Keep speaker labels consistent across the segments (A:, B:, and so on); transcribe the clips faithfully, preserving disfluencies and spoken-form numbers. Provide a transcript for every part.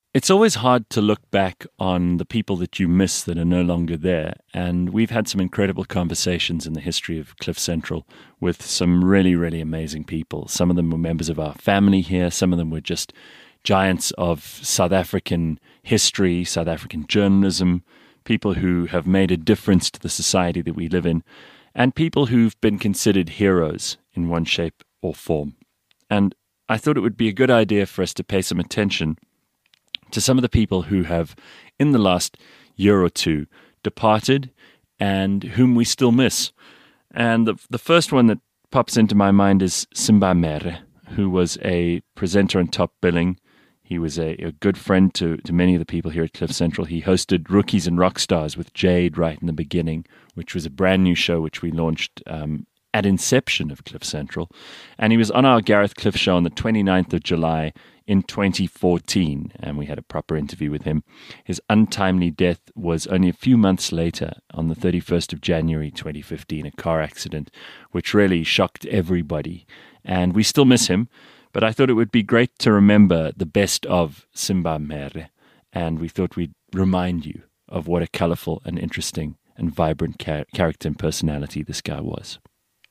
A: It's always hard to look back on the people that you miss that are no longer there. And we've had some incredible conversations in the history of Cliff Central with some really, really amazing people. Some of them were members of our family here. Some of them were just giants of South African history, South African journalism, people who have made a difference to the society that we live in, and people who've been considered heroes in one shape or form. And I thought it would be a good idea for us to pay some attention to some of the people who have, in the last year or two, departed and whom we still miss. And the, the first one that pops into my mind is Simba Mere, who was a presenter on Top Billing. He was a, a good friend to, to many of the people here at Cliff Central. He hosted Rookies and Rockstars with Jade right in the beginning, which was a brand new show which we launched um, at inception of Cliff Central. And he was on our Gareth Cliff show on the twenty-ninth of July in twenty fourteen, and we had a proper interview with him. His untimely death was only a few months later, on the thirty-first of January twenty fifteen, a car accident, which really shocked everybody. And we still miss him, but I thought it would be great to remember the best of Simba Mere, and we thought we'd remind you of what a colorful and interesting and vibrant char- character and personality this guy was.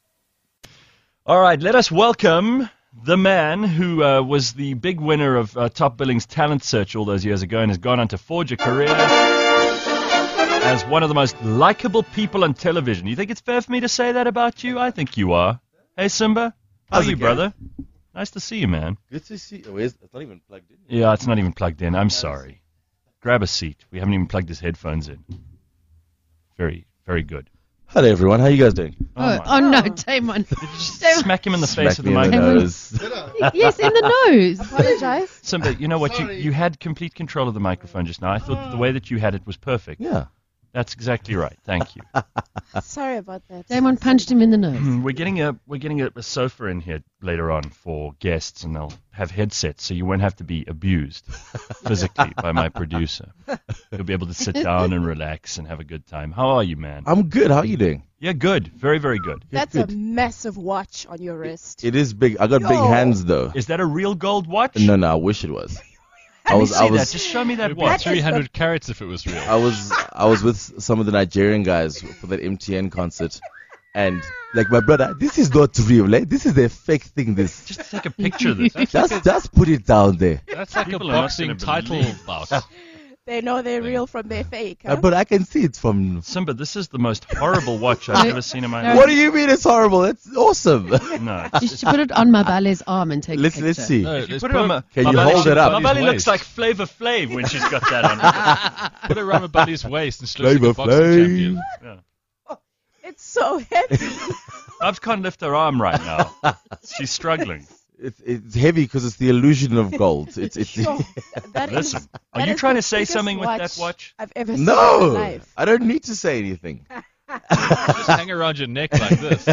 B: All right, let us welcome the man who uh, was the big winner of uh, Top Billing's Talent Search all those years ago and has gone on to forge a career as one of the most likable people on television. You think it's fair for me to say that about you? I think you are. Hey, Simba. How's you, brother? Nice to see you, man.
C: Good to see you. It's not even plugged in.
B: Yeah, it's not even plugged in. I'm sorry. Grab a seat. We haven't even plugged his headphones in. Very, very good.
C: Hello, everyone. How are you guys doing?
D: Oh, oh, oh no, Damon.
B: Smack him in the
C: Smack
B: face with the
C: me in
B: microphone.
C: nose.
D: Yes, in the nose. Apologize.
B: Simba, you know what? You, you had complete control of the microphone just now. I thought that the way that you had it was perfect.
C: Yeah.
B: That's exactly right. Thank you.
E: Sorry about that.
D: Damon punched him in the nose.
B: We're getting a we're getting a, a sofa in here later on for guests, and they'll have headsets, so you won't have to be abused physically by my producer. You'll be able to sit down and relax and have a good time. How are you, man?
C: I'm good. How are you doing?
B: Yeah, good. Very, very good.
E: That's
C: good.
E: a massive watch on your wrist.
C: It is big. I got
E: Yo.
C: big hands, though.
B: Is that a real gold watch?
C: No, no. I wish it was.
B: Let
C: I
B: me
C: was.
B: see
C: I was.
B: that. Just show me that
F: It would be
B: watch.
F: three hundred carats if it was real.
C: I was. I was with some of the Nigerian guys for that M T N concert, and like my brother, this is not real. Eh? This is a fake thing. This.
B: Just take a picture of this. That's like
C: Just, just put it down there.
F: That's like
B: People
F: a
B: are not
F: boxing
B: gonna
F: title
B: believe.
F: bout.
E: They know they're real from their fake.
C: Uh,
E: Huh?
C: but I can see it from.
B: Simba, this is the most horrible watch I've ever seen in my life.
C: What do you mean it's horrible? It's awesome.
B: No.
D: You should put it on Mabale's arm and take
C: let's
D: a
C: let's
D: picture.
C: see.
F: No,
B: If you
F: let's
B: put
F: put
B: it on Ma-
C: Can you
B: Mabali
C: hold it up?
B: Mabali
F: His
B: looks
F: waist.
B: like Flavor Flav when she's got that on.
F: Put it around my buddy's waist and she looks
C: Flavor
F: like a boxing
C: Flav.
F: champion.
B: Yeah.
E: It's so heavy.
B: Babs can't lift her arm right now. She's struggling.
C: It's it's heavy because it's the illusion of gold. It's it's.
E: Sure. That
B: Listen,
E: is-
B: are
E: that
B: you
E: is
B: trying
E: the
B: to say
E: biggest
B: something with that watch?
E: I've ever seen in
C: No,
E: my life.
C: I don't need to say anything.
F: Just hang around your neck like this.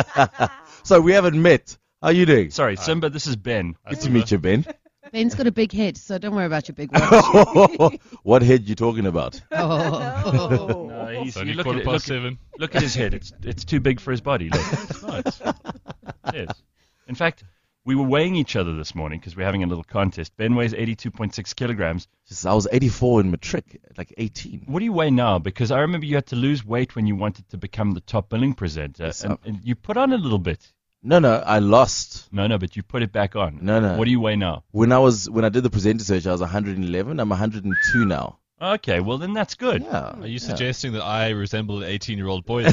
C: So we haven't met. How are you doing?
B: Sorry, Simba, this is Ben.
C: Good to meet you, Ben.
D: Ben's got a big head, so don't worry about your big watch.
C: What head you talking about?
D: Oh.
E: No.
B: No, he's,
F: It's only
B: you look,
F: quarter
B: at it, look,
F: past
B: at,
F: seven.
B: look at his head. It's it's too big for his body. Look.
F: It's not.
B: It is. In fact, we were weighing each other this morning because we're having a little contest. Ben weighs eighty-two point six kilograms.
C: Just, I was eighty-four in matric, like eighteen.
B: What do you weigh now? Because I remember you had to lose weight when you wanted to become the top billing presenter.
C: Yes,
B: and,
C: uh,
B: and you put on a little bit.
C: No, no, I lost.
B: No, no, but you put it back on.
C: No, no.
B: What do you weigh now?
C: When I was when I did the presenter search, I was one hundred eleven. I'm one hundred two now.
B: Okay, well then that's good.
C: Yeah.
F: Are you
C: yeah.
F: suggesting that I resemble an eighteen-year-old boy? Then?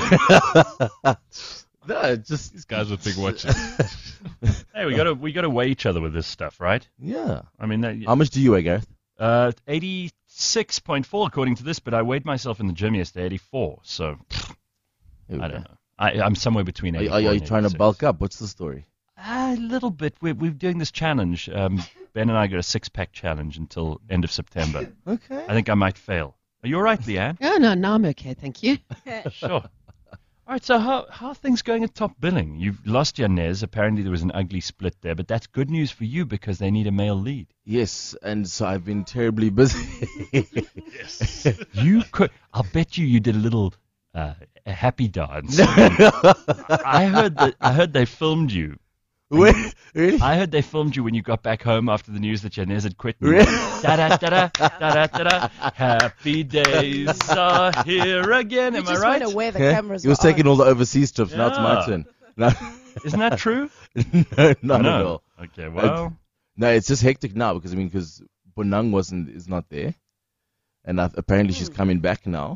C: No, just
F: These guys with big watches.
B: Hey, we got to we got to weigh each other with this stuff, right?
C: yeah.
B: I mean, that,
C: How much do you weigh, Gareth?
B: uh, eighty-six point four according to this, but I weighed myself in the gym yesterday, eighty-four. So
C: Here we
B: I
C: go.
B: don't know. I, I'm somewhere between
C: Are,
B: eighty-four
C: are, are you
B: and
C: trying to
B: eighty-six.
C: bulk up? What's the story?
B: A little bit. We're, we're doing this challenge. Um, Ben and I got a six-pack challenge until end of September.
C: Okay.
B: I think I might fail. Are you all right, Leanne?
D: Oh, no, no, I'm okay, thank you.
B: Sure. All right, so how, how are things going at Top Billing? You've lost Yanez. Apparently there was an ugly split there, but that's good news for you because they need a male lead.
C: Yes, and so I've been terribly busy.
F: Yes.
B: You could. I'll bet you you did a little uh, a happy dance. I heard that. I heard they filmed you
C: Wait, really?
B: I heard they filmed you when you got back home after the news that Janez had quit.
C: Really?
B: Da da da da da da da. Happy days are here again.
E: You
B: Am I
E: just
B: right?
E: went away. The
C: Yeah?
E: cameras
C: He was
E: were
C: taking
E: on.
C: all the overseas trips. Now it's my
B: Yeah.
C: turn. No,
B: Isn't that true?
C: no, not
B: no.
C: at all.
B: Okay, well,
C: No, it's just hectic now because I mean, because Bonang wasn't is not there, and I, apparently she's coming back now.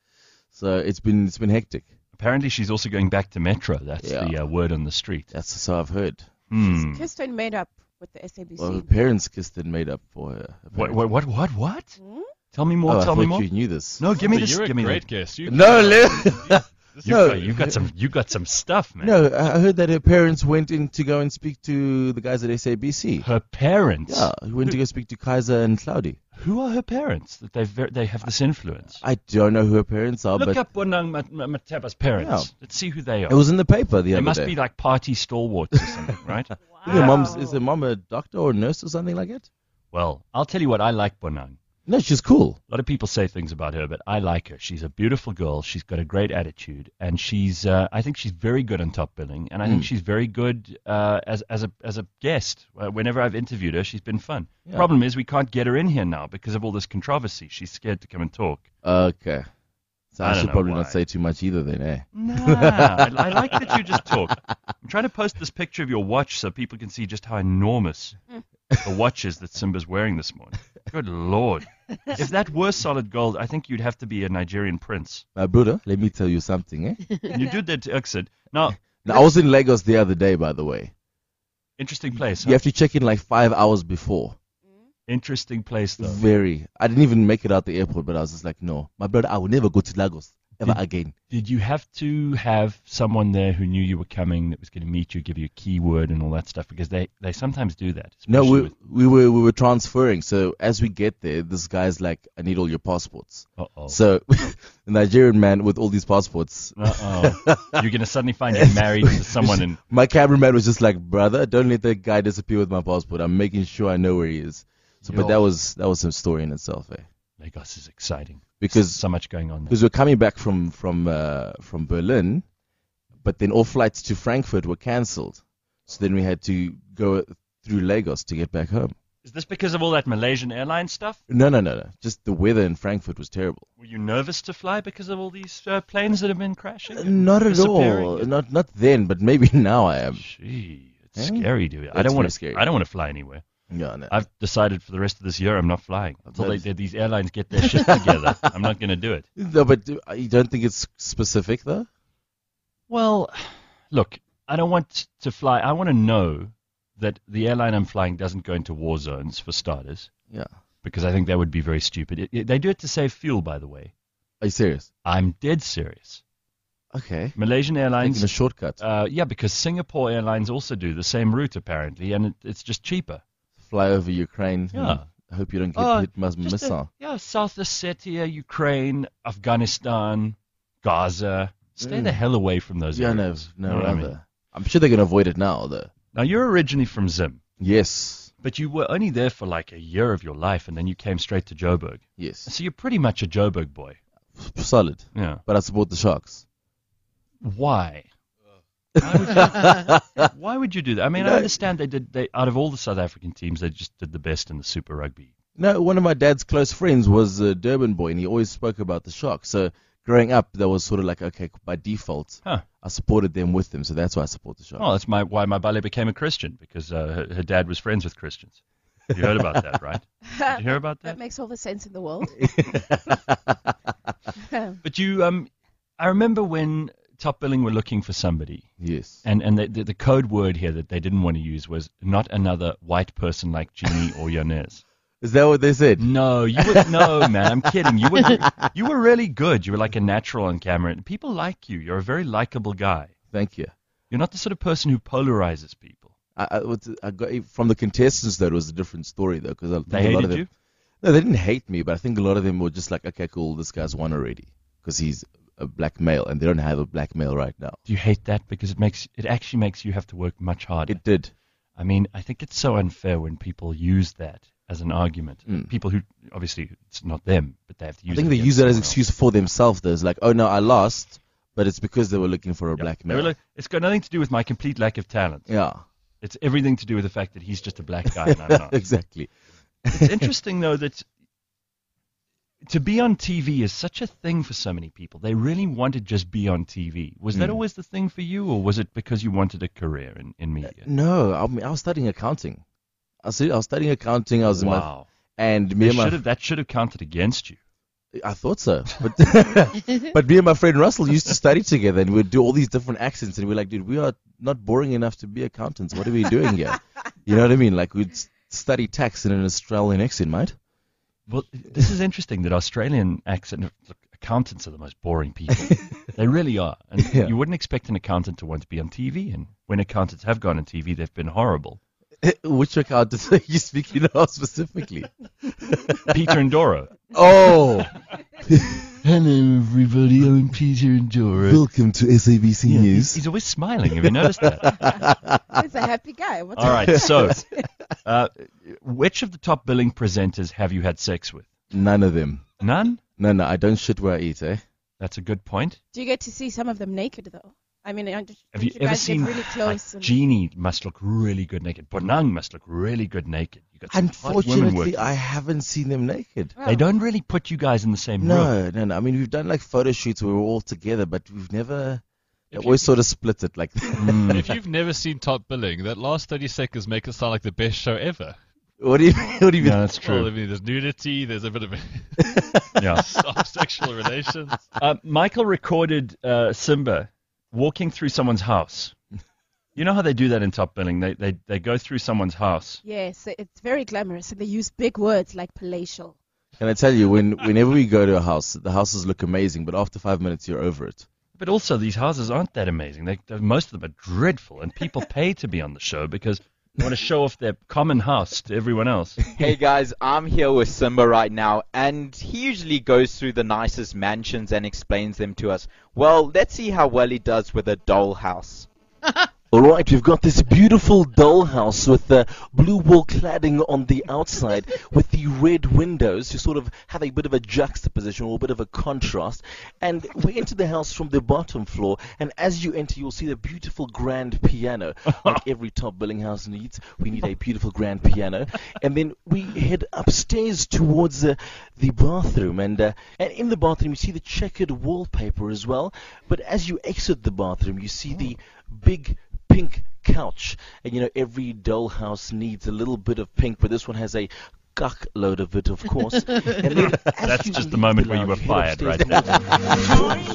C: So it's been it's been hectic.
B: apparently she's also going back to Metro. That's
C: Yeah.
B: the uh, word on the street.
C: That's so I've heard.
B: Hmm.
E: Kissed and made up with the S A B C.
C: Well, her parents kissed and made up for her.
B: What,
C: apparently.
B: what, what, what, what?
E: Hmm?
B: Tell me more,
C: Oh, I
B: tell me
C: thought
B: more.
C: you knew this.
B: No, give me
F: But
B: this.
F: You're
B: give
F: a
B: me
F: great
B: the,
F: guest. You
C: No, Lou.
B: you,
C: No.
B: got, you got some, you got some stuff, man.
C: No, I I heard that her parents went in to go and speak to the guys at S A B C.
B: Her parents.
C: Yeah, who went to go speak to Kaiser and Cloudy.
B: Who are her parents that they ver- they have this influence?
C: I don't know who her parents are,
B: Look
C: but
B: up Bonang Mat- Mat- Mataba's parents.
C: Yeah.
B: Let's see who they are.
C: it was in the paper the
B: They
C: other
B: must
C: day.
B: be like party stalwarts or something, right?
C: Is her mom's is her mom a doctor or a nurse or something like that?
B: Well, I'll tell you what, I like Bonang.
C: No, she's cool.
B: A lot of people say things about her, but I like her. She's a beautiful girl. She's got a great attitude, and she's. Uh, I think she's very good on Top Billing, and I think
C: Mm.
B: she's very good uh, as as a as a guest. Uh, whenever I've interviewed her, she's been fun.
C: Yeah.
B: Problem is, we can't get her in here now because of all this controversy. She's scared to come and talk.
C: Okay. So
B: I
C: I,
B: don't
C: should
B: know
C: probably
B: why.
C: not say too much either then, eh?
B: Nah, I, I like that you just talk. I'm trying to post this picture of your watch so people can see just how enormous the watch is that Simba's wearing this morning. Good Lord. If that were solid gold, I think you'd have to be a Nigerian prince.
C: My brother, let me tell you something, eh?
B: And you did that to Uxid. Now,
C: Now, I was in Lagos the other day, by the way.
B: interesting place. Huh?
C: You have to check in like five hours before.
B: Interesting place, though.
C: Very. I didn't even make it out the airport, but I was just like, no. My brother, I will never go to Lagos ever
B: Did-
C: again.
B: Did you have to have someone there who knew you were coming, that was going to meet you, give you a keyword and all that stuff? Because they, they sometimes do that.
C: No,
B: especially
C: we,
B: with-
C: we were we were transferring. So as we get there, this guy's like, I need all your passports.
B: Uh-oh.
C: So the Nigerian man with all these passports.
B: Uh-oh. You're going to suddenly find you're married to someone in...
C: My cameraman was just like, brother, don't let that guy disappear with my passport. I'm making sure I know where he is. So, but
B: Yo.
C: that was that was some story in itself, eh?
B: Lagos is exciting.
C: Because
B: So much going on there.
C: because we're coming back from from uh, from Berlin, but then all flights to Frankfurt were cancelled. So then we had to go through Lagos to get back home.
B: Is this because of all that Malaysian Airlines stuff?
C: No, no, no, no. Just the weather in Frankfurt was terrible.
B: Were you nervous to fly because of all these uh, planes that have been crashing?
C: Uh,
B: and
C: Not at
B: disappearing?
C: all. Not not then, but maybe now I am.
B: Gee, it's
C: Eh?
B: scary, dude. I
C: It's
B: don't want
C: very
B: to.
C: scary.
B: I don't want to fly anywhere.
C: No, no.
B: I've decided for the rest of this year I'm not flying until they,
C: That's-
B: they, these airlines get their shit together. I'm not going to do it.
C: No, but do- you don't think it's specific though?
B: Well, look, I don't want to fly. I want to know that the airline I'm flying doesn't go into war zones, for starters,
C: Yeah.
B: because I think that would be very stupid. It, it, they do it to save fuel, by the way.
C: Are you serious?
B: I'm dead serious.
C: Okay.
B: Malaysian
C: Taking
B: Airlines,
C: a shortcut.
B: uh, yeah, because Singapore Airlines also do the same route apparently, and it, it's just cheaper.
C: Fly over Ukraine.
B: Yeah.
C: and I hope you don't get
B: Oh,
C: hit by a
B: Just
C: missile.
B: a- yeah, South Ossetia, Ukraine, Afghanistan, Gaza. Stay
C: Mm.
B: the hell away from those
C: Yeah, no,
B: areas.
C: no,
B: You know what I
C: rather.
B: mean?
C: I'm sure they're gonna avoid it now, though.
B: Now, you're originally from Zim,
C: Yes.
B: but you were only there for like a year of your life, and then you came straight to Joburg.
C: Yes.
B: So you're pretty much a Joburg boy.
C: Solid.
B: Yeah.
C: But I support the Sharks.
B: Why? Why would, you, why would you do that? I mean, I
C: No.
B: understand they did. They out of all the South African teams, they just did the best in the Super Rugby.
C: No, one of my dad's close friends was a Durban boy, and he always spoke about the Sharks. So growing up, that was sort of like, okay, by default,
B: Huh.
C: I supported them with them. So that's why I support the Sharks.
B: Oh, that's my why my Bale became a Christian, because uh, her, her dad was friends with Christians. You heard about that, right? Did you hear about
E: That
B: that?
E: makes all the sense in the world.
B: But you, um, I remember when Top Billing were looking for somebody,
C: Yes.
B: and and the, the, the code word here that they didn't want to use was not another white person like Jeannie or Yanez.
C: Is that what they said?
B: No, you were no man. I'm kidding. You were you were really good. You were like a natural on camera, and people like you. You're a very likable guy.
C: Thank you.
B: You're not the sort of person who polarizes people.
C: I, I, what's it- I got from the contestants though. It was a different story though, because I think
B: They
C: a lot
B: hated
C: of them,
B: you.
C: No, they didn't hate me, but I think a lot of them were just like, okay, cool, this guy's won already because he's a black male, and they don't have a black male right now.
B: Do you hate that because it makes it actually makes you have to work much harder?
C: It did.
B: I mean, I think it's so unfair when people use that as an argument.
C: Mm.
B: People who obviously it's not them, but they have to use.
C: I think
B: it
C: they
B: against
C: use that as
B: someone
C: excuse for themselves. Though it's like, oh no, I lost, but it's because they were looking for a
B: else.
C: black
B: They
C: male.
B: were like, it's got nothing to do with my complete lack of talent.
C: Yeah.
B: It's everything to do with the fact that he's just a black guy and I'm not.
C: Exactly.
B: It's interesting, though, that to be on T V is such a thing for so many people. They really want to just be on T V. Was that
C: Mm.
B: always the thing for you, or was it because you wanted a career in, in media?
C: No, I, mean, I was studying accounting. I was, I was studying accounting. I was in my,
B: Wow.
C: and me
B: They
C: and my,
B: should have, that should have counted against you.
C: I thought so, but but me and my friend Russell used to study together, and we'd do all these different accents, and we're like, dude, we are not boring enough to be accountants. What are we doing here? You know what I mean? Like we'd s- study tax in an Australian accent, mate.
B: Well, this is interesting that Australian accent look, accountants are the most boring people. They really are. And
C: Yeah.
B: you wouldn't expect an accountant to want to be on T V. And when accountants have gone on T V, they've been horrible.
C: Which accountants are you speaking of specifically?
B: Peter and Dora.
C: Oh,
B: Hello, everybody. I'm Peter and Dora.
C: welcome to S A B C
B: Yeah, he's,
C: News.
B: he's always smiling. Have you noticed that?
E: He's a happy guy. What's
B: All right. So, uh, which of the top billing presenters have you had sex with?
C: None of them.
B: None?
C: No, no, I don't shit where I eat, eh?
B: That's a good point.
E: Do you get to see some of them naked though? I mean, I just,
B: Have you,
E: you
B: ever
E: guys
B: seen
E: get really
B: like,
E: close? and-
B: Jeannie must look really good naked. Bonang must look really good naked. You got some hot women
C: Unfortunately,
B: working.
C: I haven't seen them naked.
E: Wow.
B: They don't really put you guys in the same room.
C: No, no, no. I mean, we've done like photo shoots where we're all together, but we've never. They
F: If
C: always
F: you-
C: sort of split it like.
B: Mm.
F: If you've never seen Top Billing, that last thirty seconds make it sound like the best show ever.
C: What do you? What do you mean?
B: Yeah, that's
F: Well, I
B: true.
F: mean, there's nudity, there's a bit of
B: Yeah.
F: soft sexual relations.
B: Uh, Michael recorded uh, Simba walking through someone's house. You know how they do that in top billing? They they they go through someone's house.
E: Yes, it's very glamorous, and they use big words like palatial.
C: Can I tell you, when whenever we go to a house, the houses look amazing, but after five minutes, you're over it.
B: But also, these houses aren't that amazing. They, they- most of them are dreadful, and people pay to be on the show because they want to show off their common house to everyone else.
G: Hey guys, I'm here with Simba right now, and he usually goes through the nicest mansions and explains them to us. Well, let's see how well he does with a dollhouse.
C: All right, we've got this beautiful dollhouse with the blue wool cladding on the outside with the red windows to sort of have a bit of a juxtaposition or a bit of a contrast. And we enter the house from the bottom floor, and as you enter, you'll see the beautiful grand piano. Like every top billing house needs, we need a beautiful grand piano. And then we head upstairs towards uh, the bathroom, and, uh, and in the bathroom, you see the checkered wallpaper as well. But as you exit the bathroom, you see the big pink couch, and you know every dollhouse needs a little bit of pink, but this one has a cuck load of it, of course. And then as
B: That's
C: you
B: just the
C: leave
B: moment where you
C: lounge,
B: were
C: head
B: fired, right?
C: upstairs-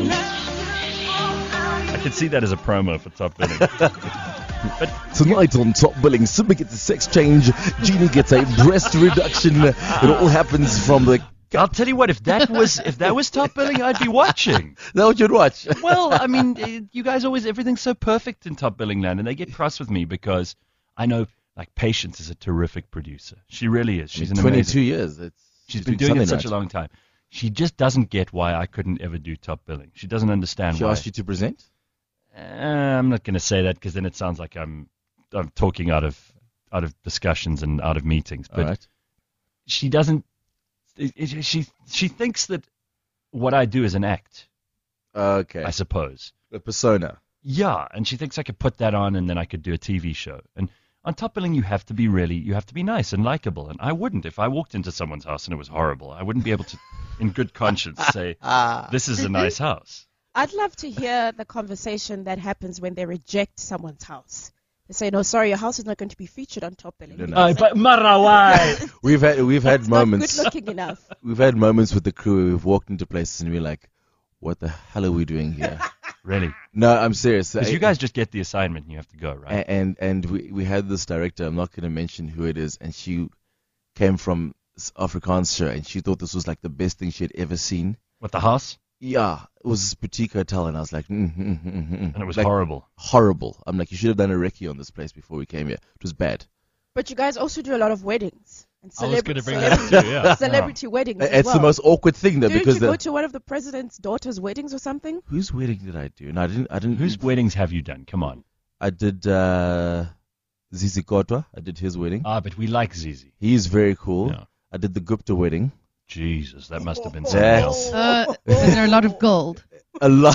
B: I could see that as a promo for top billing.
C: Tonight on Top Billing, Simba gets a sex change, Jeannie gets a breast reduction. It all happens from the.
B: I'll tell you what, if that was if that was top billing, I'd be watching.
C: That what you'd watch?
B: Well, I mean, eh, you guys always everything's so perfect in top billing land, and they get cross with me because I know like Patience is a terrific producer. She really is. She's an
C: twenty-two
B: amazing.
C: years. It's,
B: She's been doing it such a long time. She just doesn't get why I couldn't ever do top billing. She doesn't understand
C: She
B: why.
C: asked you to present?
B: Uh, I'm not going to say that because then it sounds like I'm I'm talking out of out of discussions and out of meetings. But
C: All right.
B: she doesn't. It, it, she she thinks that what I do is an act.
C: Okay.
B: I suppose.
C: A persona.
B: Yeah, and she thinks I could put that on and then I could do a T V show. And on top billing, you have to be really, you have to be nice and likable. And I wouldn't if I walked into someone's house and it was horrible. I wouldn't be able to, in good conscience, say this is a nice house.
E: I'd love to hear the conversation that happens when they reject someone's house. They say, "No, sorry, your house is not going to be featured on top billing."
C: No, no.
B: Uh, but Marawai.
C: We've had we've had
E: It's not
C: moments.
E: good looking enough.
C: We've had moments with the crew where we've walked into places and we're like, "What the hell are we doing here?"
B: Really?
C: No, I'm serious.
B: Because
C: I-
B: you guys just get the assignment and you have to go, right?
C: A- and and we we had this director. I'm not going to mention who it is, and she came from s- Afrikaans show, and she thought this was like the best thing she had ever seen.
B: What, the house?
C: Yeah, it was this boutique hotel, and I was like, mm, mm, mm, mm, mm.
B: And it was
C: Like,
B: horrible.
C: horrible. I'm like, you should have done a recce on this place before we came here. It was bad.
E: But you guys also do a lot of weddings and
F: I was
E: celebra-
F: going to bring
E: celebrity,
F: that up too, yeah.
E: celebrity weddings. as
C: It's
E: well.
C: the most awkward thing though,
E: Didn't
C: because
E: you
C: the
E: go to one of the president's daughter's weddings or something?
C: whose wedding did I do? No, I didn't. I didn't.
B: Whose weddings have you done? Come on.
C: I did uh, Zizi Kotwa. I did his wedding.
B: Ah, but we like Zizi.
C: He's very cool.
B: Yeah.
C: I did the Gupta wedding.
B: Jesus, that must have been something else.
C: That's
D: Uh, is there a lot of gold?
C: a lot,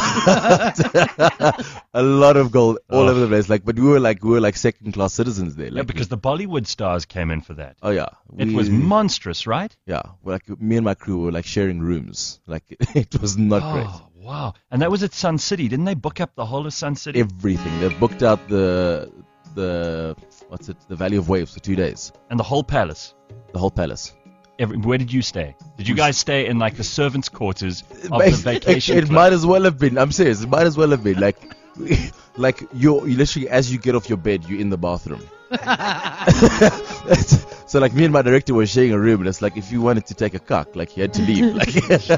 C: a lot of gold all
B: Oh.
C: over the place. Like, but we were like we were like second class citizens there. Like,
B: Yeah, because the Bollywood stars came in for that.
C: oh yeah,
B: It
C: we-
B: was monstrous, right?
C: yeah. We're like me and my crew were like sharing rooms. Like it was not great.
B: Oh, wow. And that was at Sun City. Didn't they book up the whole of Sun City?
C: Everything. They've booked out the the what's it? The Valley of Waves for two days.
B: And the whole palace.
C: The whole palace.
B: Every, where did you stay? Did you guys stay in like the servants' quarters of
C: It-
B: the vacation
C: It, it
B: club?
C: might as well have been. I'm serious. It might as well have been. Like, like you're you literally as you get off your bed, you're in the bathroom. So like me and my director were sharing a room, and it's like if you wanted to take a cock, like you had to leave. Like,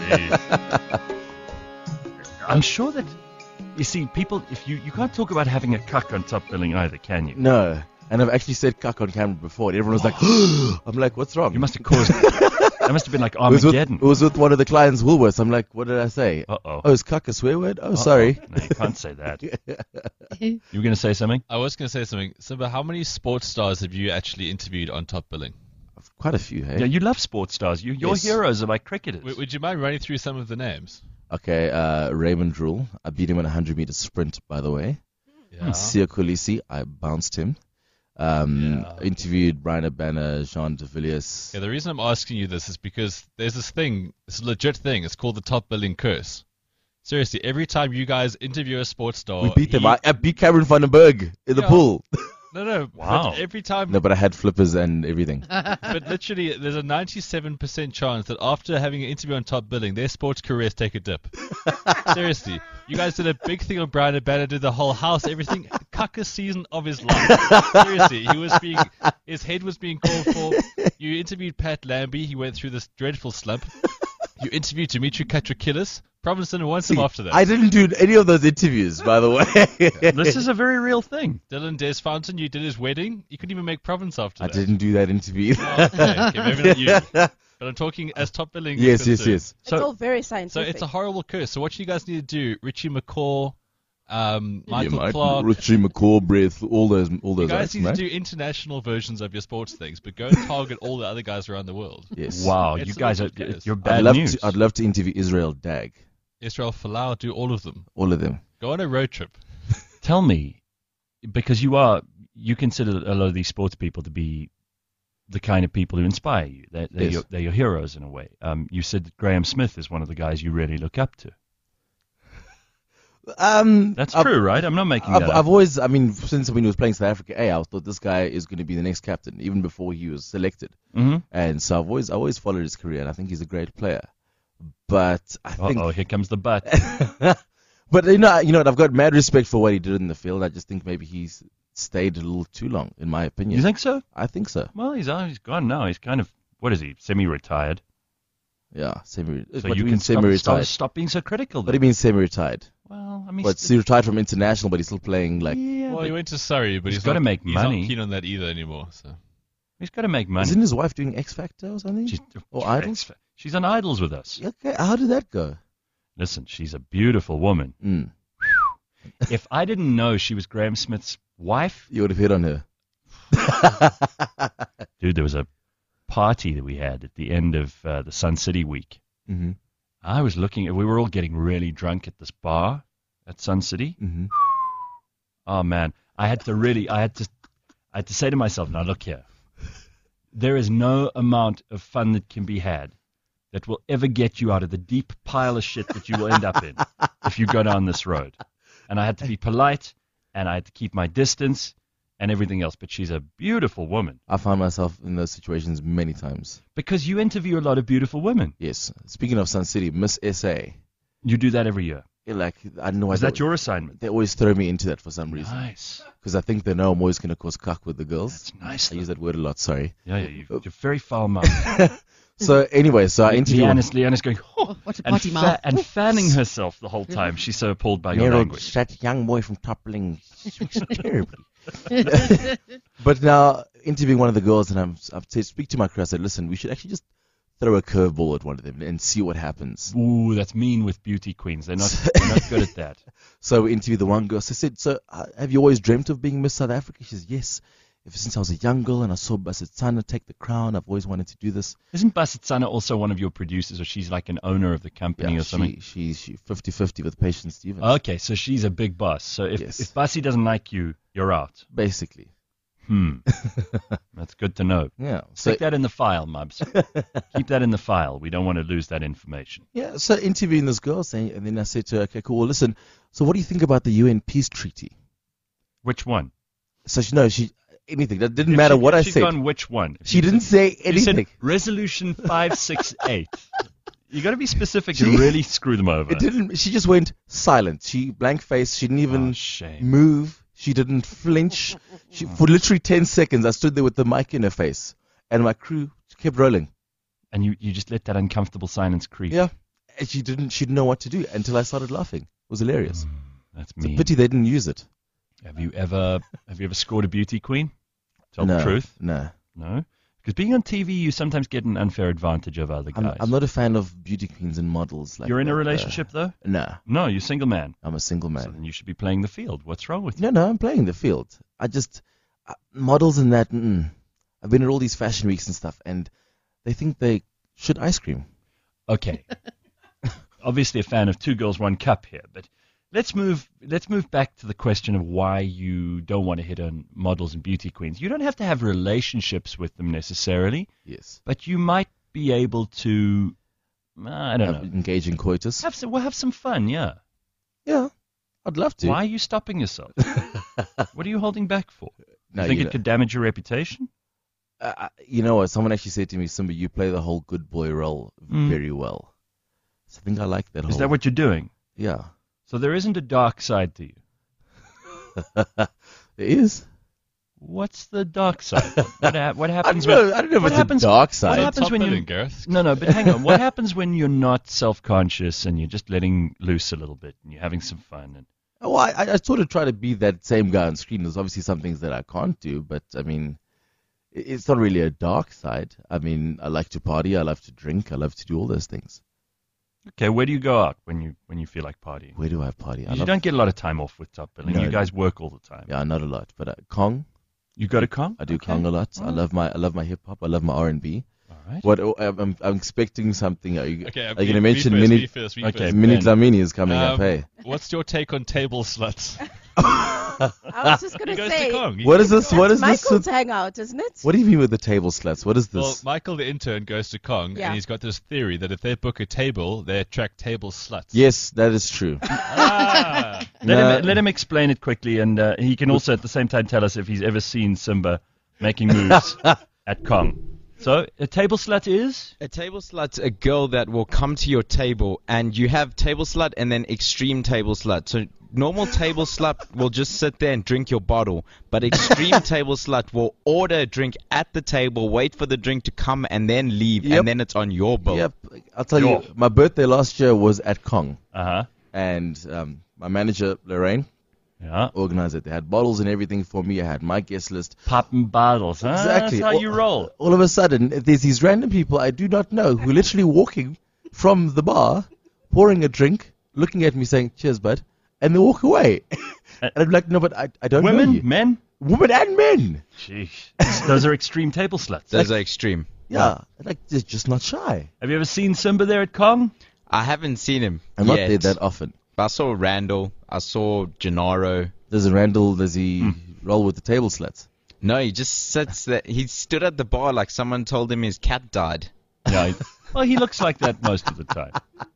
B: I'm sure that, you see, people, if you, you can't talk about having a cuck on top billing either, can you?
C: no. And I've actually said cock on camera before, and everyone was like, I'm like, what's wrong?
B: You must have caused, that must have been like
C: it was, with,
B: Armageddon.
C: it was with one of the clients, Woolworths. I'm like, what did I say?
B: Uh-oh.
C: Oh, is cock a swear word? Oh, sorry.
B: No, you can't say that. You were going to say something?
F: I was going to say something. Simba, how many sports stars have you actually interviewed on Top Billing?
C: Quite a few, hey?
B: Yeah, you love sports stars. You, your
C: Yes.
B: heroes are like cricketers.
F: W- would you mind running through some of the names?
C: Okay, uh, Raymond Rule. I beat him in a one hundred meter sprint, by the way.
F: Yeah.
C: Sia Kolisi, I bounced him. Um,
F: Yeah.
C: Interviewed Brian Abana, Jean de Villiers.
F: Yeah, the reason I'm asking you this is because there's this thing, it's a legit thing. It's called the Top Billing curse. Seriously, every time you guys interview a sports star,
C: We beat them.
F: he-
C: I, I beat Cameron van den Berg in the
F: Yeah.
C: pool.
F: No, no.
B: Wow.
F: But every time,
C: No, but I had flippers and everything.
F: but literally, there's a ninety-seven percent chance that after having an interview on Top Billing, their sports careers take a dip. Seriously, you guys did a big thing on Brian Abana, did the whole house, everything, cuckest season of his life. Seriously, he was being, his head was being called for. You interviewed Pat Lambie, he went through this dreadful slump. You interviewed Dimitri Katrakillis. Providence didn't want him
C: See,
F: after that.
C: I didn't do any of those interviews, by the way.
B: This is a very real thing.
F: Dylan Des Fountain, you did his wedding. You couldn't even make Providence after
C: I
F: that.
C: didn't do that interview.
F: Oh, okay, okay, maybe not you. But I'm talking as Top Billing. is
C: yes, yes,
F: concerned.
C: yes.
E: It's
B: So-
E: all very
F: So
E: scientific.
F: it's a horrible curse. So what you guys need to do, Richie McCaw, um, Michael
C: yeah, Mike,
F: Clark,
C: Richie McCaw, Breath, all those, all
F: you
C: those
F: guys
C: acts,
F: need
C: man.
F: to do international versions of your sports things, but go and target all the other guys around the world.
C: Yes.
B: Wow,
F: It's
B: you
F: a
B: guys are,
F: legit case.
B: you're
C: I'd
B: bad
C: love
B: news.
C: to. I'd love to interview Israel Dag,
F: Israel Folau, do all of them.
C: all of them.
F: Go on a road trip.
B: Tell me, because you are, you consider a lot of these sports people to be the kind of people who inspire you. They're, they're,
C: Yes.
B: your, they're your heroes in a way. Um, you said that Graham Smith is one of the guys you really look up to.
C: Um,
B: That's
C: I've,
B: true, right? I'm not making
C: I've,
B: that
C: I've
B: up.
C: always, I mean, since when he was playing South Africa A, I thought this guy is going to be the next captain, even before he was selected.
B: Mm-hmm.
C: And so I've always, I always followed his career, and I think he's a great player. But I think,
B: Uh-oh, here comes the butt.
C: but you know, you know, what, I've got mad respect for what he did in the field. I just think maybe he's stayed a little too long, in my opinion.
B: You think so?
C: I think so.
B: Well, he's uh, he's gone now. He's kind of, what is he, semi-retired?
C: Yeah, semi.
B: So
C: what do
B: you
C: you
B: can
C: mean
B: stop,
C: semi-retired?
B: stop, stop being so critical.
C: What do
B: Then.
C: you mean semi-retired?
B: Well, I mean,
C: But
B: he's-
C: he retired from international, but he's still playing like.
B: yeah,
F: Well,
B: but
F: he went to Surrey, but
B: he's
F: he's,
B: gotta
F: not,
B: make
F: he's
B: money.
F: not keen on that either anymore. So
B: he's got to make money.
C: Isn't his wife doing X Factor or something?
B: She's,
C: Or Idols?
B: She's on Idols with us.
C: Okay, how did that go?
B: Listen, she's a beautiful woman.
C: Mm.
B: If I didn't know she was Graham Smith's wife,
C: You would have hit on her.
B: dude, there was a party that we had at the end of uh, the Sun City week.
C: Mm-hmm.
B: I was looking at, we were all getting really drunk at this bar at Sun City.
C: Mm-hmm.
B: Oh man, I had to really, I had to, I had to say to myself, now look here, there is no amount of fun that can be had that will ever get you out of the deep pile of shit that you will end up in if you go down this road. And I had to be polite, and I had to keep my distance, and everything else. But she's a beautiful woman,
C: I found myself in those situations many times.
B: because you interview a lot of beautiful women.
C: Yes. Speaking of Sun City, Miss S A.
B: You do that every year.
C: Yeah, like I don't know why
B: Is
C: they,
B: that your assignment?
C: they always throw me into that for some reason.
B: Nice.
C: Because I think they know I'm always going to cause cuck with the girls.
B: That's nice.
C: I use that word a lot. Sorry.
B: Yeah, yeah, you, you're very foul mouthed.
C: So anyway, so I interviewed.
B: Leanna's, Leanna's going, oh,
D: Oh, what a
B: and,
D: potty
B: fa-
D: mouth.
B: and fanning herself the whole time. She's so appalled by your
C: Nero,
B: language.
C: that young boy from Toppling speaks terribly. But now interviewing one of the girls, and I'm, I've said, speak to my crew. I said, listen, we should actually just throw a curveball at one of them and see what happens.
B: Ooh, that's mean with beauty queens. They're not, they're not good at that.
C: So we interviewed the one girl. So I said, so uh, have you always dreamt of being Miss South Africa? She says, yes. ever since I was a young girl and I saw Basetsana take the crown, I've always wanted to do this.
B: Isn't Basetsana also one of your producers, or she's like an owner of the company
C: Yeah,
B: or something?
C: she, she's she fifty-fifty with Patience Stevens.
B: Okay, so she's a big boss. So if,
C: Yes.
B: if Basi doesn't like you, you're out.
C: Basically.
B: Hmm. That's good to know.
C: Yeah. So
B: Stick that in the file, Mubs. Keep that in the file. We don't want to lose that information.
C: yeah, so interviewing this girl, saying, and then I said to her, okay, cool. Well, listen. So what do you think about the U N peace treaty?
B: Which one?
C: So she no, she anything. That didn't
B: If
C: matter
B: she-
C: what
B: if
C: I
B: she'd
C: said.
B: gone which one? If
C: She
B: you
C: didn't
B: said-
C: say
B: You said
C: anything.
B: Resolution five six eight. You got to be specific
C: She-
B: to really screw them over.
C: It didn't. She just went silent. She blank face. She didn't even
B: Oh, shame.
C: move. She didn't flinch. She, for literally ten seconds, I stood there with the mic in her face, and my crew kept rolling.
B: And you, you just let that uncomfortable silence creep.
C: Yeah, and she didn't. She didn't know what to do until I started laughing. It was hilarious.
B: That's
C: It's a
B: me.
C: pity they didn't use it.
B: Have you ever have you ever scored a beauty queen? Tell
C: no,
B: the truth.
C: No,
B: No. Because being on T V, you sometimes get an unfair advantage over other
C: I'm,
B: guys.
C: I'm not a fan of beauty queens and models. Like
B: You're in a
C: that, uh,
B: relationship, though?
C: No,
B: No, you're a single man.
C: I'm a single
B: So
C: man.
B: then you should be playing the field. What's wrong with you?
C: No, no, I'm playing the field. I just uh, models and that. Mm, I've been at all these fashion weeks and stuff, and they think they should ice cream.
B: Okay. Obviously a fan of Two Girls, One Cup here, but let's move let's move back to the question of why you don't want to hit on models and beauty queens. You don't have to have relationships with them necessarily,
C: Yes.
B: but you might be able to I don't
C: Have-
B: know.
C: engage in coitus.
B: Have some we'll have some fun, yeah.
C: Yeah, I'd love to.
B: Why are you stopping yourself? What are you holding back for?
C: No,
B: you think
C: you
B: it
C: know-
B: could damage your reputation?
C: Uh, uh, you know what? Someone actually said to me, Simba, you play the whole good boy role
B: Mm.
C: very well. So I think I like that whole.
B: Is that what you're doing?
C: Yeah.
B: So there isn't a dark side to you.
C: There is.
B: What's the dark side? What, ha- what
C: I
B: happens
C: don't know,
B: when
C: I don't know if
B: what
C: it's
B: happens-
C: a dark
B: what
C: side.
B: happens
F: Top
B: when you-
F: billing, Gareth.
B: No, no, but hang on. What happens when you're not self-conscious and you're just letting loose a little bit and you're having some fun? And
C: Oh, I, I I sort of try to be that same guy on screen. There's obviously some things that I can't do, but I mean, it- it's not really a dark side. I mean, I like to party, I love to drink, I love to do all those things.
B: okay, where do you go out when you when you feel like partying?
C: Where do I party? I
B: You
C: love,
B: don't get a lot of time off with Top Billing.
C: No,
B: you guys work all the time.
C: Yeah, not a lot, but uh, Kong,
B: You go to Kong?
C: I do
B: Okay.
C: Kong a lot. I
B: Alright.
C: love my I love my hip hop. I love my R and B.
B: All right.
C: What oh, I'm, I'm I'm expecting something. Are you,
F: Okay,
C: are
F: me-
C: you going to
F: me
C: mention
F: first,
C: Mini
F: me first, me
B: Okay.
F: first.
C: Mini
B: Ben.
C: Dlamini is coming up?
F: Um,
C: Hey,
F: What's your take on table sluts?
E: I was just
F: He
E: gonna
F: goes
E: say,
F: to Kong. He
C: what
F: goes
C: is
F: to
C: this?
F: Kong.
C: What
E: it's
C: is this?
E: Michael's hangout, isn't it?
C: What do you mean with the table sluts? What is
F: Well,
C: this?
F: Michael the intern goes to Kong,
E: Yeah.
F: and he's got this theory that if they book a table, they attract table sluts.
C: Yes, that is true.
F: Ah.
B: Let,
C: No.
B: him, let him explain it quickly, and uh, he can also at the same time tell us if he's ever seen Simba making moves at Kong. So, a table slut is?
G: A table slut's a girl that will come to your table, and you have table slut and then extreme table slut. So normal table slut will just sit there and drink your bottle, but extreme table slut will order a drink at the table, wait for the drink to come, and then leave,
C: Yep.
G: and then it's on your bill.
C: Yep. I'll tell
B: Yo.
C: you, my birthday last year was at Kong,
B: Uh-huh.
C: and um, my manager Lorraine
B: Yeah.
C: organized it. They had bottles and everything for me. I had my guest list.
B: Popping bottles. Huh?
C: Exactly.
B: That's how you
C: All-
B: roll.
C: All of a sudden, there's these random people I do not know who are literally walking from the bar, pouring a drink, looking at me saying, "Cheers, bud," and they walk away. and I'm like, "No, but I, I don't know
B: Women,
C: you."
B: men?
C: Women and men.
B: Sheesh. Those are extreme table sluts.
G: Those are extreme.
C: Yeah, like they're just not shy.
B: Have you ever seen Simba there at Kong?
G: I haven't seen him
C: I'm
G: yet.
C: not there that often.
G: But I saw Randall. I saw Gennaro.
C: Does a Randall, does he
B: Hmm.
C: roll with the table sluts?
G: No, he just sits there. He stood at the bar like someone told him his cat died.
B: Yeah. he- Well, he looks like that most of the time.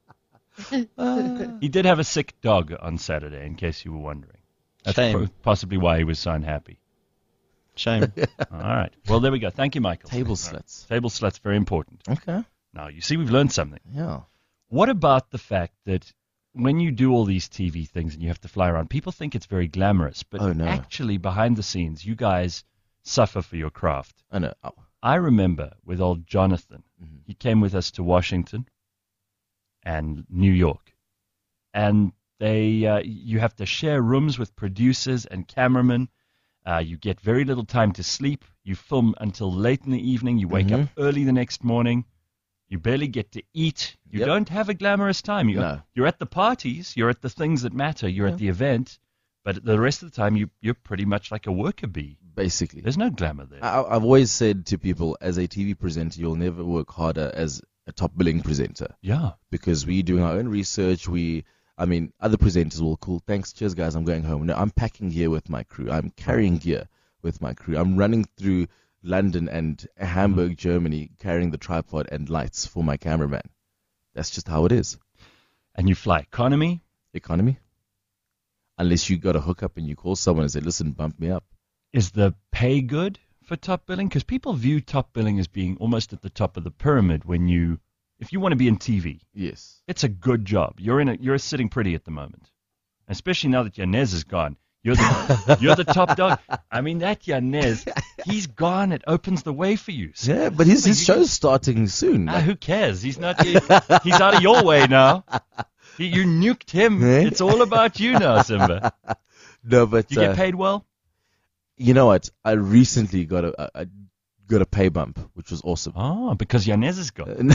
B: He did have a sick dog on Saturday, in case you were wondering. That's
G: Shame.
B: po- possibly why he was so unhappy.
G: Shame.
B: All right. Well, there we go. Thank you, Michael.
C: Table sluts.
B: Table sluts, very important.
C: Okay.
B: Now, you see, we've learned something.
C: Yeah.
B: What about the fact that when you do all these T V things and you have to fly around, people think it's very glamorous, but
C: Oh, no.
B: actually behind the scenes, you guys suffer for your craft.
C: I know. Oh,
B: I remember with old Jonathan,
C: Mhm.
B: he came with us to Washington and New York, and they uh, you have to share rooms with producers and cameramen. Uh, you get very little time to sleep. You film until late in the evening. You wake
C: Mhm.
B: up early the next morning. You barely get to eat. You
C: Yep.
B: don't have a glamorous time. You,
C: No.
B: You're at the parties. You're at the things that matter. You're
C: Yeah.
B: at the event. But the rest of the time, you, you're pretty much like a worker bee.
C: Basically.
B: There's no glamour there.
C: I, I've always said to people, as a T V presenter, you'll never work harder as a top billing presenter.
B: Yeah.
C: Because we're doing our own research. We, I mean, other presenters will, cool, thanks, cheers, guys, I'm going home. No, I'm packing gear with my crew. I'm carrying gear with my crew. I'm running through London and Hamburg, Germany, carrying the tripod and lights for my cameraman. That's just how it is.
B: And you fly economy?
C: Economy. Unless you got a hookup and you call someone and say, listen, bump me up.
B: Is the pay good for top billing? Because people view top billing as being almost at the top of the pyramid when you, if you want to be in T V.
C: Yes.
B: It's a good job. You're in a, you're sitting pretty at the moment. Especially now that Yanez is gone. You're the, you're the top dog. I mean, that Yanez, he's gone. It opens the way for you. So,
C: Yeah, but his, his show's starting soon.
B: ah, who cares? He's not. He's out of your way now. He, you nuked him.
C: Eh?
B: It's all about you now, Simba.
C: No, but
B: You
C: uh,
B: get paid well?
C: you know what? I recently got a, a, a got a pay bump, which was awesome.
B: Oh, because Yanez is gone. Isn't
C: No,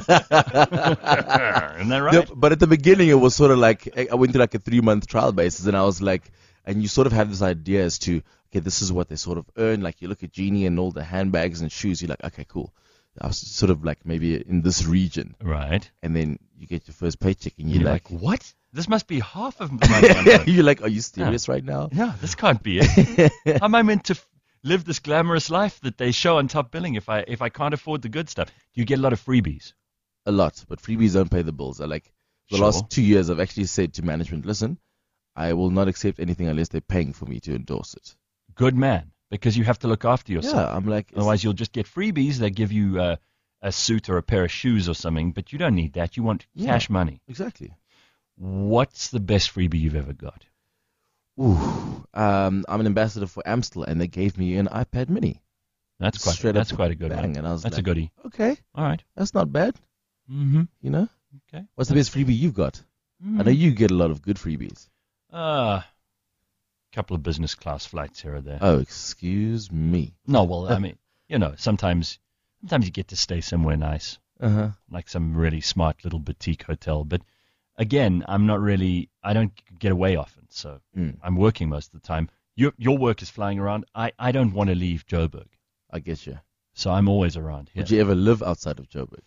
B: that right?
C: but at the beginning, it was sort of like I went through like a three month trial basis, and I was like, and you sort of have this idea as to, okay, this is what they sort of earn. Like you look at Genie and all the handbags and shoes, you're like, okay, cool. I was sort of like maybe in this region,
B: Right.
C: and then you get your first paycheck, and
B: You're
C: you're
B: like,
C: like,
B: what? This must be half of my money.
C: you're like, are you serious right now?
B: Yeah, this can't be it. How am I meant to f- live this glamorous life that they show on top billing if I if I can't afford the good stuff? Do you get a lot of freebies?
C: A lot, but freebies don't pay the bills. I like the
B: Sure.
C: last two years, I've actually said to management, listen, I will not accept anything unless they're paying for me to endorse it.
B: Good man, because you have to look after yourself.
C: Yeah, I'm like,
B: Otherwise, you'll just get freebies. They give you uh, a suit or a pair of shoes or something, but you don't need that. You want
C: Yeah.
B: cash money.
C: exactly.
B: What's the best freebie you've ever got?
C: Ooh, um, I'm an ambassador for Amstel, and they gave me an iPad Mini.
B: That's quite.
C: Straight
B: That's
C: up
B: quite a good
C: bang,
B: one.
C: and I was
B: That's a
C: like,
B: goodie.
C: Okay,
B: All right.
C: that's not bad.
B: Mm-hmm.
C: You know,
B: Okay.
C: what's the best freebie you've got? I know you get a lot of good freebies.
B: Uh, couple of business class flights here or there.
C: Oh, excuse me.
B: No, well, I mean, you know, sometimes sometimes you get to stay somewhere nice,
C: Uh huh.
B: like some really smart little boutique hotel. But again, I'm not really, I don't get away often, so
C: Mm,
B: I'm working most of the time. Your your work is flying around. I, I don't want to leave Joburg,
C: I get you.
B: so I'm always around here.
C: Would you ever live outside of Joburg?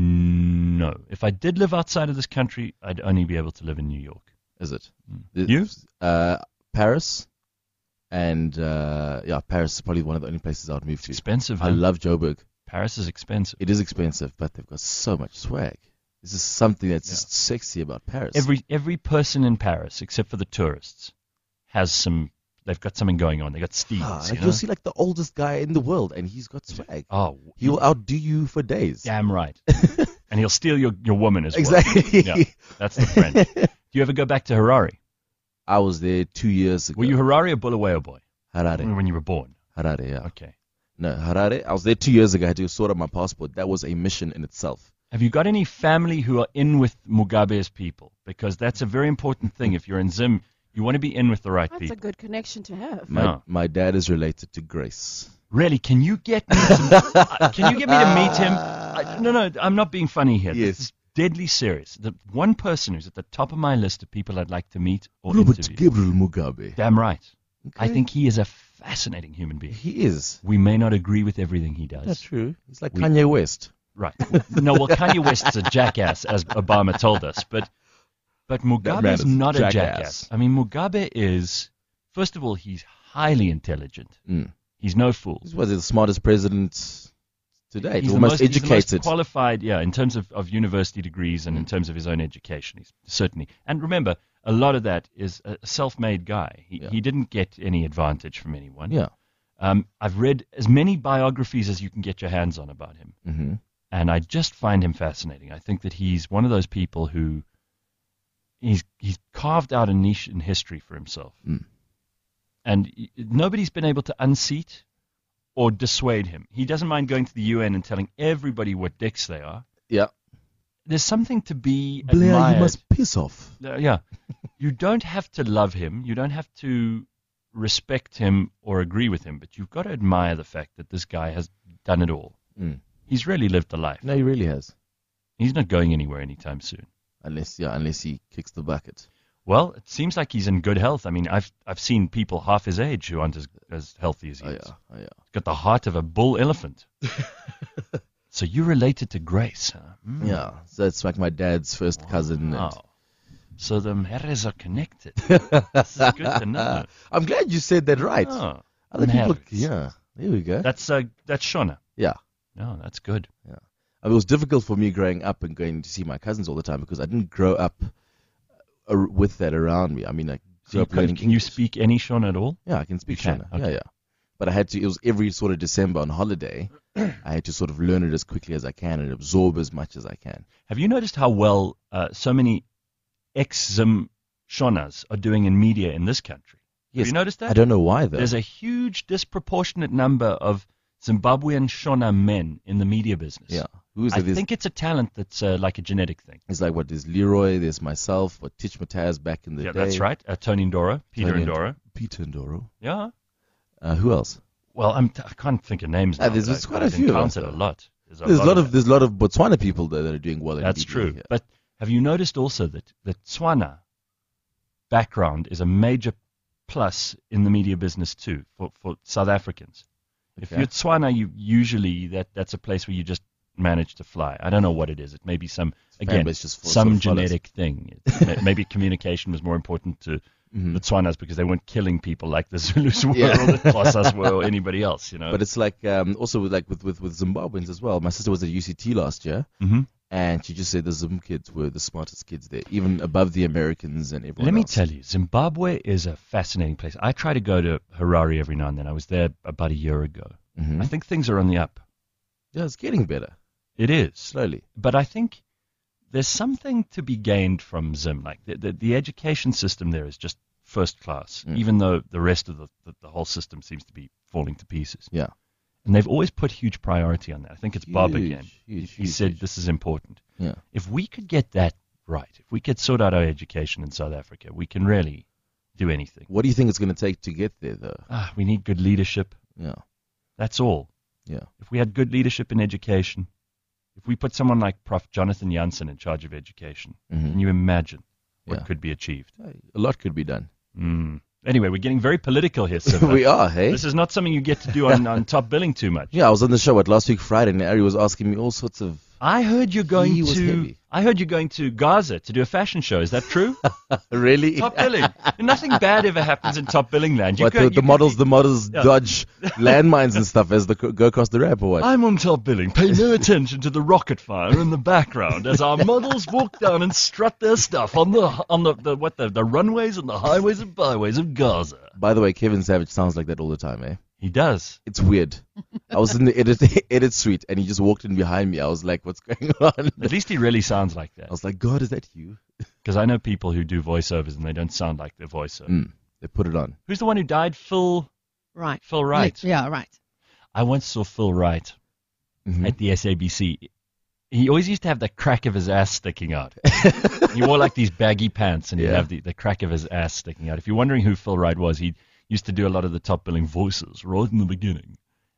B: No. If I did live outside of this country, I'd only be able to live in New York.
C: Is it?
B: Mm.
C: The-
B: You?
C: Uh, Paris, and uh, yeah, Paris is probably one of the only places I'd move
B: It's
C: to.
B: expensive.
C: I
B: huh?
C: love Joburg.
B: Paris is expensive.
C: It is expensive, but they've got so much swag. This is something that's
B: Yeah.
C: just sexy about Paris.
B: Every every person in Paris, except for the tourists, has some. They've got something going on. They got steeds.
C: Ah,
B: you
C: like
B: know?
C: you'll see like the oldest guy in the world, and he's got swag.
B: Oh,
C: He will outdo you for days.
B: damn right. And he'll steal your, your woman as well.
C: Exactly.
B: Yeah, that's the French. Do you ever go back to Harare?
C: I was there two years ago.
B: Were you Harare or Bulawayo boy?
C: Harare?
B: When you were born.
C: Harare, yeah.
B: Okay.
C: No, Harare. I was there two years ago. I had to sort out my passport. That was a mission in itself.
B: Have you got any family who are in with Mugabe's people? Because that's a very important thing. If you're in Zim, you want to be in with the right
E: That's a
B: people.
E: good connection to have.
C: My
B: No.
C: my dad is related to Grace.
B: Really? Can you get me to, uh, can you get me to meet him? I, no, no, I'm not being funny here.
C: Yes.
B: This is deadly serious. The one person who's at the top of my list of people I'd like to meet or
C: Robert
B: interview.
C: Gabriel Mugabe.
B: Damn right. I
C: Okay.
B: think he is a fascinating human being.
C: He is.
B: We may not agree with everything he does.
C: That's true. He's like
B: We-
C: Kanye West.
B: Right. No, well, Kanye West's a jackass, as Obama told us, but but
C: man
B: Mugabe's
C: is
B: not a
C: jackass.
B: jackass. I mean, Mugabe is, first of all, he's highly intelligent.
C: Mm.
B: He's no fool.
C: He was the smartest president to date.
B: He's the
C: Almost
B: most, he's the most
C: educated.
B: qualified, yeah, in terms of, of university degrees and in terms of his own education. He's certainly. And remember, a lot of that is a self-made guy. He,
C: Yeah.
B: he didn't get any advantage from anyone.
C: Yeah.
B: Um, I've read as many biographies as you can get your hands on about him.
C: hmm
B: And I just find him fascinating. I think that he's one of those people who he's he's carved out a niche in history for himself.
C: Mm.
B: And y- nobody's been able to unseat or dissuade him. He doesn't mind going to the U N and telling everybody what dicks they are.
C: Yeah.
B: There's something to be
C: Blair,
B: admired.
C: you must piss off.
B: Uh, yeah. You don't have to love him. You don't have to respect him or agree with him, but you've got to admire the fact that this guy has done it all.
C: Mm.
B: He's really lived the life.
C: No, he really has.
B: He's not going anywhere anytime soon.
C: Unless, yeah, unless he kicks the bucket.
B: Well, it seems like he's in good health. I mean, I've I've seen people half his age who aren't as, as healthy as he
C: Oh
B: is.
C: yeah, oh yeah.
B: He's got the heart of a bull elephant. So you're related to Grace, huh? Mm.
C: Yeah, so it's like my dad's first cousin. And
B: Wow. So the Mheres are connected. This is good to know.
C: I'm glad you said that right.
B: Oh,
C: Other people,
B: Mheres.
C: yeah, there we go.
B: That's uh, that's Shona.
C: Yeah.
B: No, that's good.
C: It was difficult for me growing up and going to see my cousins all the time because I didn't grow up uh, with that around me. I mean, I
B: So
C: grew
B: you
C: up
B: can,
C: learning
B: can you
C: English.
B: speak any Shona at all?
C: Yeah, I can speak
B: You can,
C: Shona.
B: okay.
C: Yeah, yeah. But I had to. It was every sort of December on holiday. I had to sort of learn it as quickly as I can and absorb as much as I can.
B: Have you noticed how well uh, so many ex-Zim Shonas are doing in media in this country? Have
C: Yes,
B: you noticed that?
C: I don't know why though.
B: There's a huge disproportionate number of Zimbabwean Shona men in the media business.
C: Yeah. Who is
B: I
C: it? There's,
B: think it's a talent that's uh, like a genetic thing.
C: it's like what? There's Leroy. There's myself. What Tich Mataz back in the
B: Yeah,
C: day.
B: that's right. Uh, Tony Ndoro, Peter
C: Tony
B: Ndoro.
C: Peter Ndoro.
B: Yeah.
C: Uh, who else?
B: Well, I'm t- I can't think of names
C: Ah,
B: now.
C: there's-
B: but
C: there's
B: I've-
C: quite a
B: I've
C: few of us,
B: encountered a
C: though.
B: lot. There's a
C: There's a lot
B: of
C: of there's a lot of Botswana people though that are doing well. in
B: That's
C: media
B: true.
C: here.
B: But have you noticed also that the Tswana background is a major plus in the media business too for, for South Africans? If
C: Okay.
B: you're Tswana, you usually that that's a place where you just manage to fly. I don't know what it is. It may be some again
C: base just fo-
B: some
C: sort of follows.
B: genetic thing. It- may- maybe communication was more important to
C: Mhm.
B: the Tswanas because they weren't killing people like the Zulus were
C: Yeah.
B: or the Xhosas were or anybody else. You know.
C: But it's like um, also with like with, with with Zimbabweans as well. My sister was at U C T last year,
B: hmm
C: and she just said the Zim kids were the smartest kids there, even above the Americans and everyone
B: Let me
C: else.
B: tell you, Zimbabwe is a fascinating place. I try to go to Harare every now and then. I was there about a year ago.
C: Mhm.
B: I think things are on the up.
C: Yeah, it's getting better
B: It is.
C: slowly.
B: But I think there's something to be gained from Zim. Like the, the, the education system there is just first class,
C: Mm.
B: even though the rest of the, the, the whole system seems to be falling to pieces.
C: Yeah.
B: And they've always put huge priority on that. I think it's Bob
C: Huge,
B: again.
C: huge,
B: he
C: huge,
B: said
C: huge.
B: this is important.
C: Yeah.
B: If we could get that right, if we could sort out our education in South Africa, we can really do anything.
C: What do you think it's going to take to get there, though?
B: Ah, we need good leadership.
C: Yeah.
B: That's all.
C: Yeah.
B: If we had good leadership in education, if we put someone like Professor Jonathan Jansen in charge of education,
C: Mhm.
B: can you imagine what
C: Yeah.
B: could be achieved?
C: A lot could be done.
B: Mm. Anyway, we're getting very political here, Simba.
C: We are, hey?
B: This is not something you get to do on, on Top Billing too much.
C: Yeah, I was on the show what last week Friday, and Ari was asking me all sorts of.
B: I heard you're going
C: He was
B: to.
C: heavy.
B: I heard you're going to Gaza to do a fashion show. Is that true?
C: Really?
B: Top Billing. Nothing bad ever happens in Top Billing land. You
C: What
B: go-
C: the,
B: you
C: the
B: could
C: models,
B: be-
C: the models
B: Yeah.
C: dodge landmines and stuff as they co- go across the ramp or what?
B: I'm on Top Billing. Pay no attention to the rocket fire in the background as our models walk down and strut their stuff on the on the, the what the, the runways and the highways and byways of Gaza.
C: By the way, Kevin Savage sounds like that all the time, eh?
B: He does.
C: It's weird. I was in the edit edit suite, and he just walked in behind me. I was like, "What's going on?"
B: At least he really sounds like that.
C: I was like, "God, is that you?"
B: Because I know people who do voiceovers and they don't sound like their voiceover.
C: Mm, they put it on.
B: Who's the one who died? Phil
D: Right.
B: Phil Wright.
D: Yeah, right.
B: I once saw Phil Wright
C: Mhm.
B: at the S A B C. He always used to have the crack of his ass sticking out. He wore like these baggy pants and he'd
C: Yeah.
B: have the, the crack of his ass sticking out. If you're wondering who Phil Wright was, he used to do a lot of the top billing voices right in the beginning.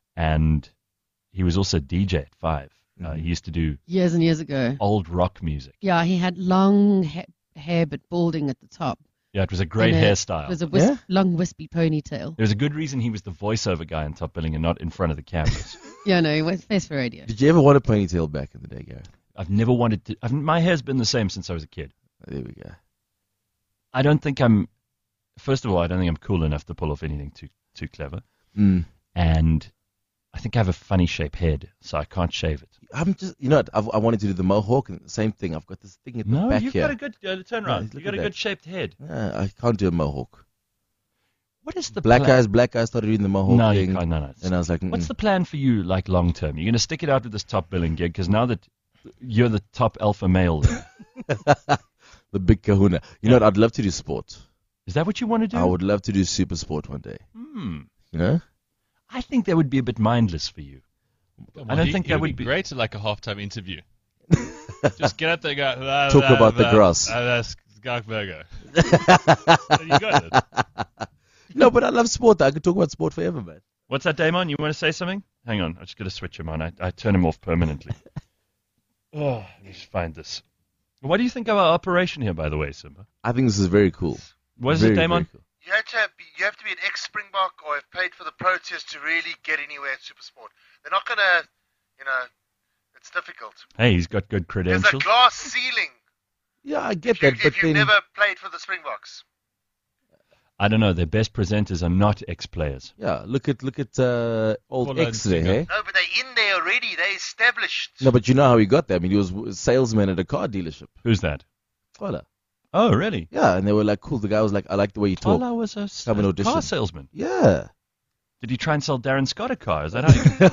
B: And he was also D J at Five. Uh,
C: Mhm.
B: he used to do
D: Years and years ago.
B: old rock music.
D: Yeah, he had long ha- hair but balding at the top.
B: Yeah, it was a great
D: And a-
B: hairstyle.
D: It was a wisp-
C: Yeah?
D: long wispy ponytail.
B: There was a good reason he was the voiceover guy in Top Billing and not in front of the cameras.
D: Yeah, no, he was best for radio.
C: Did you ever want a ponytail back in the day, Gareth?
B: I've never wanted to. I've, my hair's been the same since I was a kid.
C: There we go.
B: I don't think I'm. First of all, I don't think I'm cool enough to pull off anything too too clever,
C: Mm.
B: and I think I have a funny shaped head, so I can't shave it.
C: I'm just, you know, what, I've, I wanted to do the mohawk, and same thing. I've got this thing at the
B: No,
C: back
B: you've
C: here.
B: got a good uh, turn
C: Yeah,
B: around.
C: look
B: You've
C: at
B: got a
C: that.
B: good shaped head.
C: Yeah, I can't do a mohawk.
B: What is the
C: Black
B: plan?
C: guys, black guys started doing the mohawk
B: No,
C: thing,
B: you can't. No, no.
C: and I was like,
B: What's
C: mm.
B: the plan for you, like long term? You're going to stick it out with this top billing gig because now that you're the top alpha male, there.
C: the big kahuna. You know what? I'd love to do sport.
B: Is that what you want to do?
C: I would love to do super sport one day.
B: Hmm.
C: You know?
B: I think that would be a bit mindless for you.
F: Come
B: I
F: on,
B: don't
F: he-
B: think
F: he
B: that
F: would
B: would
F: be
B: be-
F: great at like a halftime interview. Just get up there and go. "Ah,
C: Talk
F: ah,
C: about the
F: ah,
C: grass."
F: ah, That's Skarkberger. You got it.
C: No, but I love sport. I could talk about sport forever, man.
B: What's that, Damon? You want to say something? Hang on, I just got to switch him on. I, I turn him off permanently. Oh, let me just find this. What do you think of our operation here, by the way, Simba?
C: I think this is very cool.
B: What is
C: very,
B: it, Damon?
C: very cool.
H: You have to be, you have to be an ex-Springbok or have played for the Proteas to really get anywhere at Supersport. They're not gonna, you know, it's difficult.
B: Hey, he's got good
H: There's a
B: credentials.
H: glass ceiling
C: Yeah, I get
H: if, you,
C: that, but
H: if you've
C: then
H: never played for the Springboks.
B: I don't know. Their best presenters are not ex-players.
C: yeah, look at look at uh, old
F: Paul
C: X there.
F: Lansinger.
C: Eh?
H: No, but they're in there already. They're established.
C: No, but you know how he got there. I mean, he was a salesman at a car dealership.
B: Who's that?
C: Hola.
B: Oh, really?
C: Yeah, and they were like, cool. The guy was like, I like the way you talk.
B: Tola was a, s-
C: Come and
B: a
C: audition.
B: car salesman.
C: Yeah.
B: Did he try and sell Darren Scott a car? Is that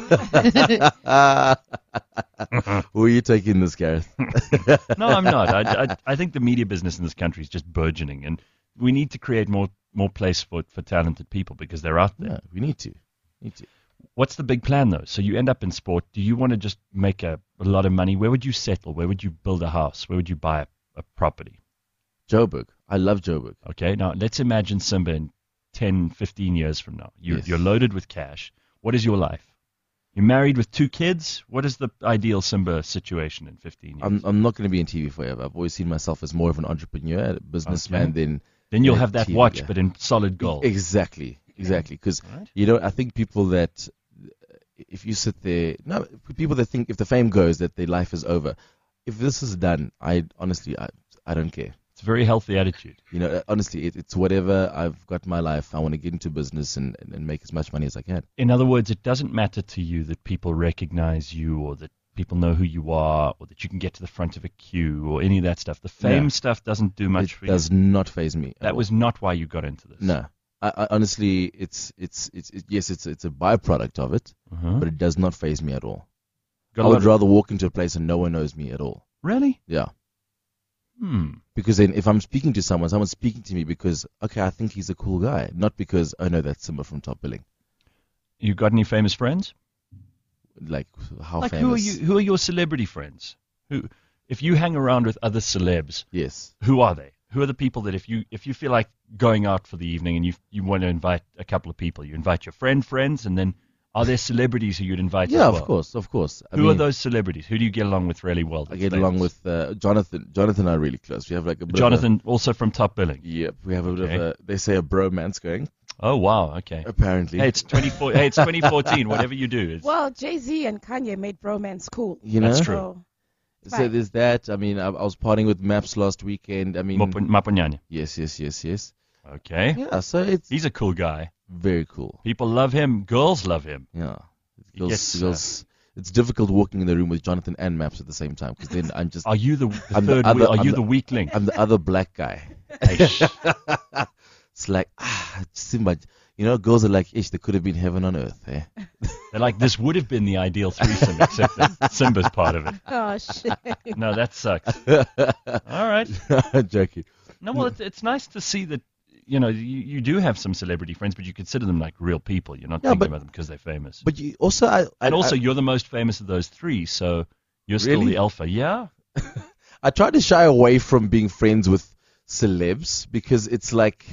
B: how you...
C: Who are you taking this, Gareth?
B: No, I'm not. I, I, I think the media business in this country is just burgeoning, and we need to create more more place for, for talented people because they're out there.
C: Yeah, we need to. Need to.
B: What's the big plan, though? So you end up in sport. Do you want to just make a, a lot of money? Where would you settle? Where would you build a house? Where would you buy a, a property?
C: Joburg. I love Joburg.
B: Okay, now let's imagine Simba in ten, fifteen years from now. You,
C: Yes.
B: You're loaded with cash. What is your life? You're married with two kids. What is the ideal Simba situation in fifteen years?
C: I'm I'm not going to be in T V forever. I've always seen myself as more of an entrepreneur, a businessman
B: Okay.
C: than
B: then you'll
C: yeah,
B: have that
C: T V,
B: watch,
C: yeah.
B: but in solid gold.
C: Exactly, exactly. Because
B: Right.
C: you know, I think people that if you sit there, no, people that think if the fame goes that their life is over. If this is done, I honestly I I don't care.
B: It's a very healthy attitude.
C: You know, honestly, it, it's whatever. I've got my life. I want to get into business and, and, and make as much money as I can.
B: In other words, it doesn't matter to you that people recognize you or that people know who you are or that you can get to the front of a queue or any of that stuff. The fame
C: No.
B: stuff doesn't do much
C: It
B: for
C: does
B: you.
C: not faze me. at
B: That
C: all.
B: was not why you got into this.
C: no. I, I, honestly, it's it's it's it, yes, it's it's a byproduct of it,
B: Uh-huh.
C: but it does not faze me at all.
B: Got a
C: I
B: lot
C: would
B: of-
C: rather walk into a place and no one knows me at all.
B: Really?
C: Yeah.
B: Hmm.
C: Because then if I'm speaking to someone, someone's speaking to me because, okay, I think he's a cool guy. Not because, oh no, that's Simba from Top Billing.
B: You got any famous friends?
C: Like, how
B: like
C: famous?
B: who are you? Who are your celebrity friends? Who, if you hang around with other celebs,
C: Yes.
B: who are they? Who are the people that if you if you feel like going out for the evening and you you want to invite a couple of people, you invite your friend friends, and then are there celebrities who you'd invite?
C: Yeah,
B: as well?
C: of course, of course. I
B: Who are
C: mean,
B: those celebrities? Who do you get along with really well?
C: I
B: that's
C: get along
B: famous?
C: with uh, Jonathan. Jonathan and I are really close. We have like a bit
B: Jonathan, also from Top Billing.
C: Of a, yep, we have a bit
B: Okay.
C: of a, they say a bromance going,
B: Oh wow, okay.
C: apparently.
B: Hey, it's twenty-four. Hey, it's twenty fourteen. Whatever you do, it's,
E: Well, Jay-Z and Kanye made bromance cool.
C: you know?
B: That's true.
E: So,
C: So
E: Right.
C: there's that. I mean, I, I was partying with Maps last weekend. I mean,
B: Map- Maponyane.
C: yes, yes, yes, yes.
B: Okay,
C: Yeah, so it's
B: he's a cool guy.
C: very cool.
B: People love him. Girls love him.
C: Yeah.
B: He
C: Girls,
B: gets, uh,
C: girls, it's difficult walking in the room with Jonathan and Maps at the same time because then I'm just,
B: Are you the, the
C: I'm the
B: third?
C: other-
B: we- are
C: I'm
B: you
C: the-
B: the weak link?
C: I'm the other black guy.
B: Hey, sh-
C: It's like, ah, Simba. You know, girls are like, ish, there could have been heaven on earth. Eh?
B: They're like, this would have been the ideal threesome, except that Simba's part of it.
E: oh shit.
B: No, that sucks. All right.
C: Joking.
B: No, well, it's, it's nice to see that, you know, you, you do have some celebrity friends, but you consider them like real people. You're not
C: Yeah,
B: thinking
C: but-
B: about them because they're famous.
C: But you also, I, I
B: and also,
C: I,
B: you're the most famous of those three, so you're still
C: Really?
B: the alpha. Yeah?
C: I try to shy away from being friends with celebs because it's like,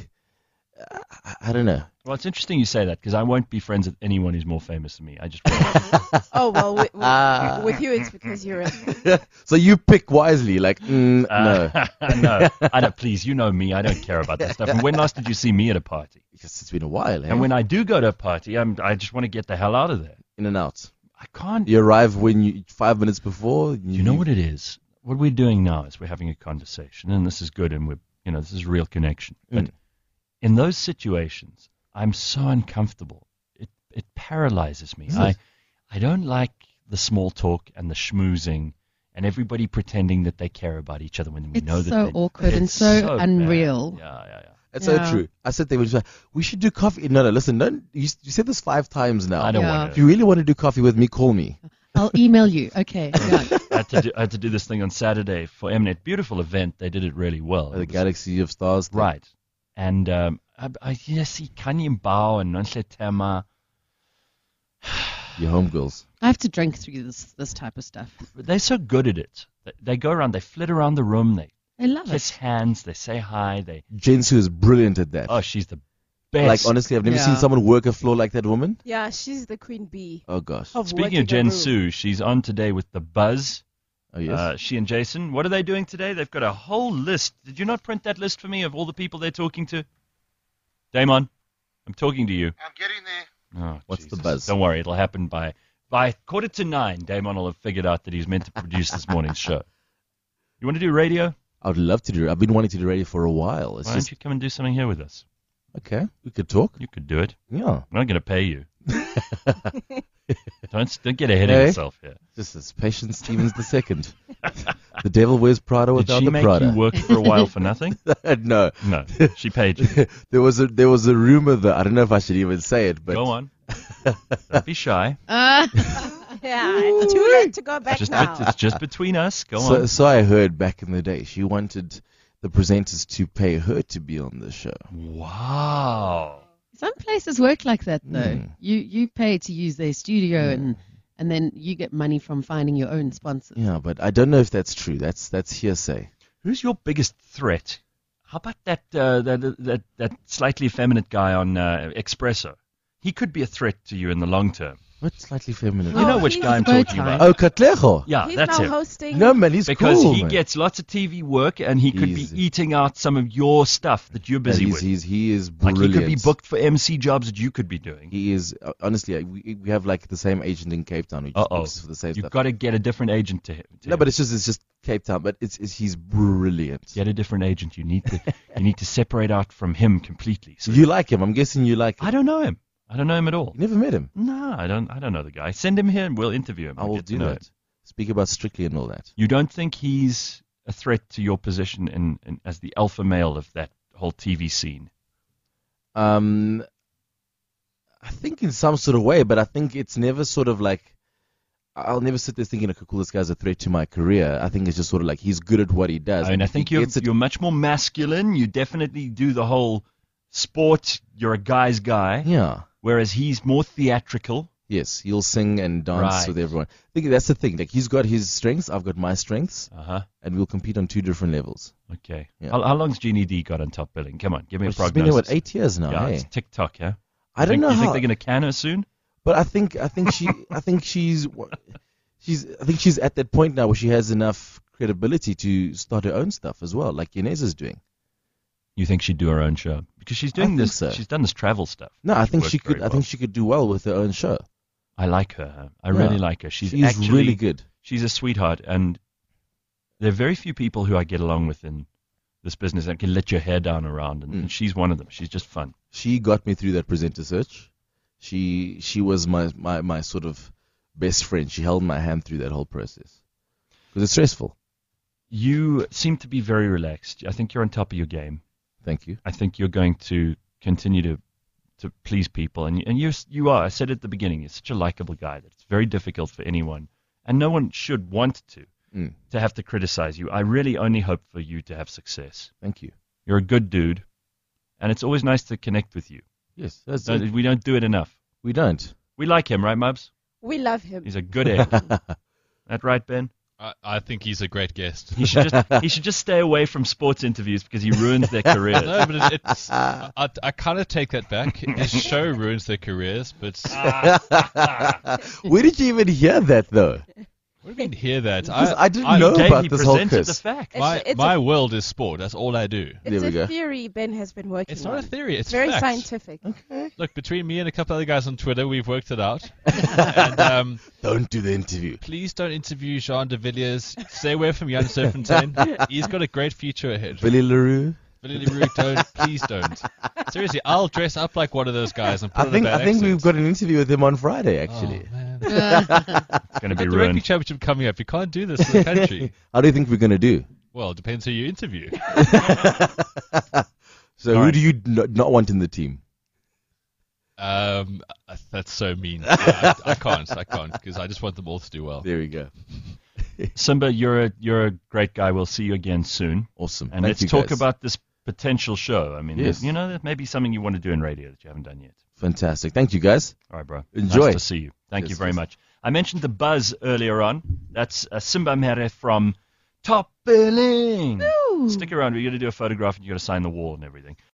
C: I, I don't know.
B: Well, it's interesting you say that because I won't be friends with anyone who's more famous than me. I just won't.
E: Oh well, with, with,
C: Ah.
E: with you it's because you're. A,
C: So you pick wisely, like, mm, no.
B: Uh, no, I don't. Please, you know me. I don't care about that stuff. And when last did you see me at a party?
C: Because it's been a while, eh?
B: And when I do go to a party, I'm, I just want to get the hell out of there.
C: in and out.
B: I can't.
C: You arrive when you five minutes before. You,
B: You know what it is? What we're doing now is we're having a conversation, and this is good, and we're, you know, this is real connection. But
C: Mm.
B: in those situations, I'm so uncomfortable. It it paralyzes me. I I don't like the small talk and the schmoozing and everybody pretending that they care about each other when we
D: It's
B: know that
D: so
B: they,
D: awkward and
B: it's
D: so
B: bad.
D: unreal.
B: Yeah, yeah, yeah.
C: It's
D: Yeah.
C: so true. I said they were just like, we should do coffee. No, no, listen, don't, you, you said this five times now.
B: I don't
D: Yeah.
B: want
C: If
B: to.
C: you really want to do coffee with me, call me.
D: I'll email you. Okay. Yeah.
B: I had, to do, I had to do this thing on Saturday for Mnet. Beautiful event. They did it really well.
C: The
B: It was-
C: Galaxy of Stars. thing.
B: Right. And um, I, I yeah, see Kanye Mbao and Nonhle Tema.
C: Your homegirls.
D: I have to drink through this this type of stuff.
B: They're so good at it. They, they go around, they flit around the room, they
D: I love
B: kiss
D: it.
B: hands, they say hi. They
C: Jensu is brilliant at that.
B: oh, she's the best.
C: like, honestly, I've never
D: Yeah.
C: seen someone work a floor like that woman.
E: yeah, she's the queen bee.
C: Oh, gosh.
E: Of
B: Speaking
E: working
B: of
E: a
B: Jen
E: room.
B: Sue, she's on today with the Buzz
C: Oh, yes.
B: Uh, she and Jason. What are they doing today? They've got a whole list. Did you not print that list for me of all the people they're talking to? Damon, I'm talking to you.
H: I'm getting there.
B: Oh,
C: What's
B: Jesus.
C: the buzz?
B: Don't worry, it'll happen by by quarter to nine. Damon will have figured out that he's meant to produce this morning's show. You want to do radio?
C: I would love to do it. I've been wanting to do radio for a while. It's
B: Why
C: just
B: don't you come and do something here with us?
C: okay. We could talk.
B: You could do it.
C: Yeah.
B: I'm not going to pay you. don't don't get ahead of
C: Hey.
B: yourself here.
C: Just as Patience Stevens the second. The devil wears Prada
B: Did
C: without
B: she
C: the
B: make
C: Prada.
B: you work for a while for nothing?
C: No.
B: No, she paid you.
C: There was a there was a rumor that I don't know if I should even say it, but
B: Go on. Don't be shy.
D: Uh,
E: Yeah, it's too late to go back
B: Just
E: now.
B: it's just between us. Go
C: so,
B: on.
C: so I heard back in the day she wanted the presenters to pay her to be on the show.
B: Wow.
D: some places work like that, though.
C: Mm.
D: You you pay to use their studio, and and then you get money from finding your own sponsors.
C: Yeah, but I don't know if that's true. That's that's hearsay.
B: Who's your biggest threat? How about that uh, that, that that slightly effeminate guy on uh, Espresso? He could be a threat to you in the long term.
C: What slightly feminine?
B: You know
E: Oh,
B: which
E: he's
B: guy I'm
D: bow
B: talking
D: tie.
B: about.
C: Oh, Katlejo.
B: Yeah,
E: He's
B: that's
E: now
B: him.
E: hosting.
C: No, man, he's
B: Because
C: cool.
B: he
C: man.
B: gets lots of T V work and he could
C: He's-
B: be eating out some of your stuff that you're
C: Yeah,
B: busy
C: he's,
B: with.
C: he's, he is
B: Like
C: brilliant.
B: he could be booked for M C jobs that you could be doing.
C: He is uh, honestly. uh, We, we have like the same agent in Cape Town. Who just
B: Uh oh.
C: books us for the same
B: You've
C: stuff.
B: got to get a different agent to him. to
C: No,
B: him.
C: but it's just it's just Cape Town. But it's, it's he's brilliant.
B: Get a different agent. You need to you need to separate out from him completely. So
C: You like him? I'm guessing you like him.
B: I don't know him. I don't know him at all.
C: You never met him.
B: No, I don't. I don't know the guy. Send him here and we'll interview him.
C: I
B: I'll
C: will
B: get to
C: do
B: know
C: that.
B: him.
C: Speak about Strictly and all that.
B: You don't think he's a threat to your position in, in as the alpha male of that whole T V scene?
C: Um, I think in some sort of way, but I think it's never sort of like. I'll never sit there thinking, okay, cool, this guy's a threat to my career. I think it's just sort of like he's good at what he does.
B: I mean,
C: and
B: I
C: if he
B: think you're
C: gets it-
B: you're much more masculine. You definitely do the whole sport. You're a guy's guy,
C: Yeah.
B: whereas he's more theatrical.
C: Yes, he'll sing and dance
B: Right.
C: with everyone. I think that's the thing. Like he's got his strengths, I've got my strengths,
B: Uh huh.
C: and we'll compete on two different levels.
B: Okay.
C: Yeah.
B: How, how long's Jeannie D got on Top Billing? Come on, give me
C: Well,
B: a
C: she's
B: prognosis.
C: been here what eight years now.
B: Yeah,
C: hey?
B: it's TikTok, yeah.
C: I don't
B: think,
C: know
B: You
C: how,
B: think they're going to can her soon?
C: but I think I think she I think she's she's I think she's at that point now where she has enough credibility to start her own stuff as well, like Inez is doing.
B: You think she'd do her own show because she's
C: I
B: doing
C: think
B: this?
C: so.
B: She's done this travel stuff.
C: No, I
B: which
C: think
B: worked
C: she could.
B: very
C: I
B: well.
C: think she could do well with her own show.
B: I like her. huh? I
C: Yeah.
B: really like her. She's,
C: She's
B: actually
C: really good.
B: She's a sweetheart, and there are very few people who I get along with in this business that can let your hair down around, and,
C: Mm.
B: and she's one of them. She's just fun.
C: She got me through that presenter search. She she was my, my, my sort of best friend. She held my hand through that whole process because it's stressful.
B: You seem to be very relaxed. I think you're on top of your game.
C: Thank you.
B: I think you're going to continue to to please people, and and you you are. I said at the beginning, you're such a likable guy that it's very difficult for anyone, and no one should want to
C: Mm.
B: to have to criticize you. I really only hope for you to have success.
C: Thank you.
B: You're a good dude, and it's always nice to connect with you.
C: Yes, that's
B: Don't-
C: it.
B: we don't do it enough.
C: We don't.
B: We like him, right, Mubs?
E: We love him.
B: He's a good egg. That right, Ben?
F: I, I think he's a great guest.
B: He should just he should just stay away from sports interviews because he ruins their careers.
F: No, but it, it's I, I, I kind of take that back. His show ruins their careers, but
C: Where did you even hear that though?
F: what do you mean hear that?
C: Because I didn't know
B: Dave,
C: about
B: he
C: this whole
B: presented the
C: quiz.
B: fact.
E: It's
F: My
E: a- it's
F: my
E: a-
F: world is sport. That's all I do.
C: There
E: It's
C: we
E: a
C: go.
E: theory Ben has been working
F: It's not
E: on.
F: a theory. It's
E: very
F: facts.
E: scientific.
F: Look, between me and a couple other guys on Twitter, we've worked it out. and um,
C: Don't do the interview.
F: please don't interview Jean de Villiers. Stay away from Jan Serpentine. He's got a great future ahead.
C: Billy LaRue.
F: Billy Leroux, don't. Please don't. Seriously, I'll dress up like one of those guys and put
C: I
F: on
C: think
F: a bad
C: I think we've
F: accent.
C: got an interview with him on Friday actually.
F: Oh, man.
B: It's going to be
F: The rugby
B: ruined.
F: championship coming up. You can't do this in the country.
C: How do you think we're gonna do?
F: Well, it depends who you interview.
C: So
B: All
C: who
B: right.
C: do you n- not want in the team?
F: Um, uh, that's so mean. I, I can't. I can't because I just want them all to do well.
C: There we go.
B: Simba, you're a you're a great guy. We'll see you again soon.
C: Awesome.
B: And
C: Thank
B: let's
C: you,
B: talk
C: guys.
B: about this potential show. I mean,
C: Yes.
B: you know, that may be something you want to do in radio that you haven't done yet.
C: Fantastic. Thank you, guys.
B: All right, bro.
C: Enjoy.
B: Nice to see you. Thank
C: Yes,
B: you very
C: yes.
B: much. I mentioned the buzz earlier on. That's uh, Simba Mere from Top Billing. Stick around. We're going to do a photograph and you're going to sign the wall and everything.